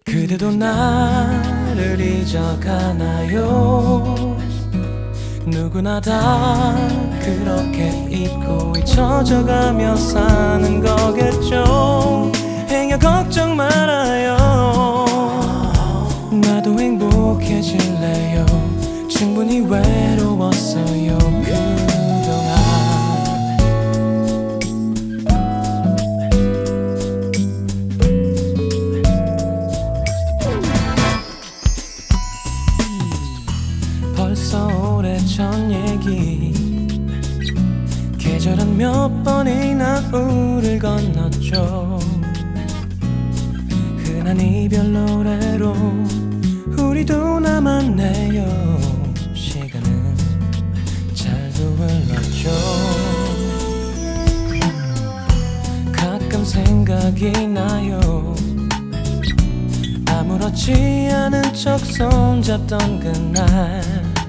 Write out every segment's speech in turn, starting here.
그대도 나를 잊어가나요? 누구나 다 그렇게 잊고 잊혀져가며 사는 거겠죠. 행여 걱정 말아요. 나도 행복해질래요. 충분히 외로웠어요 그동안. 벌써 오래전 얘기. 계절은 몇 번이나 우릴 건넜죠. 흔한 이별 노래로 우리도 남았네요. 시간은 잘도 흘렀죠. 가끔 생각이 나요. 아무렇지 않은 척 손잡던 그날.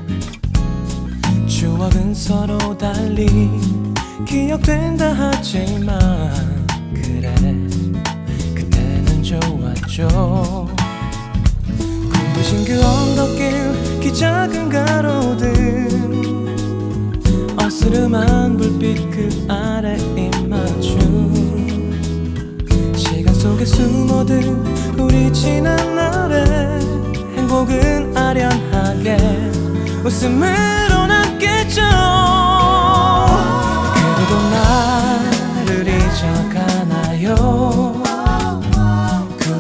추억은 서로 달리 기억된다 하지만 그래 그때는 좋았죠. 굽으신 그 언덕길 그 작은 가로등 어스름한 불빛 그 아래 입맞춤. 시간 속에 숨어든 우리 지난 날의 행복은 아련하게 웃음으로 남겠죠. 그래도 나를 잊어가나요? 그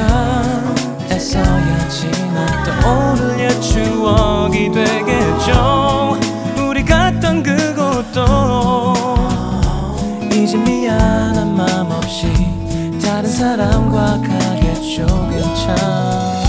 언젠가에서야지 날 떠오를 옛 추억이 되겠죠. 우리 갔던 그곳도 이제 미안한 맘 없이 다른 사람과 가겠죠. 괜찮아요.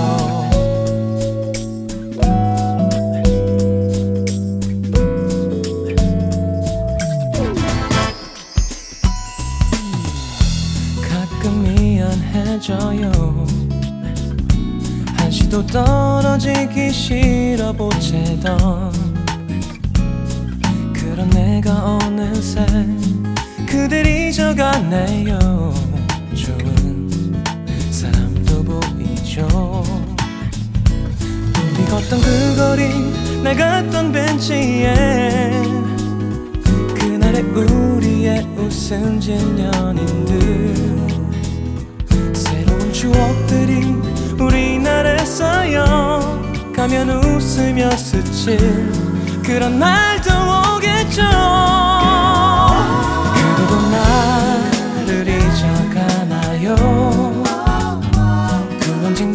가끔 미안해져요. 한시도 떨어지기 싫어 보채던 그런 내가 어느새 그댈 잊어가네요. 좋은 사람도 보이죠. 우리 걷던 그 거리 날 갔던 벤치에 그날의 우리의 웃음 짓는 연인들. 새로운 추억들이 우리 날에 쌓여 가면 웃으며 스칠 그런 날도 오겠죠. 그래도 나를 잊어가나요? 그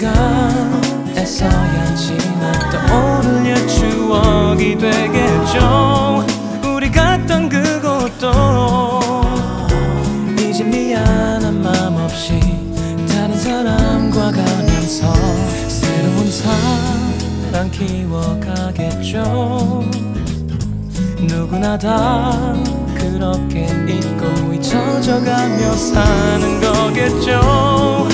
언젠가에서야지 날 떠오를 옛 추억이 되겠죠. 우리 갔던 그곳도 이제 미안한 맘 없이 다른 사람과 가면서 새로운 사랑 키워가겠죠. 누구나 다 그렇게 잊고 잊혀져가며 사는 거겠죠.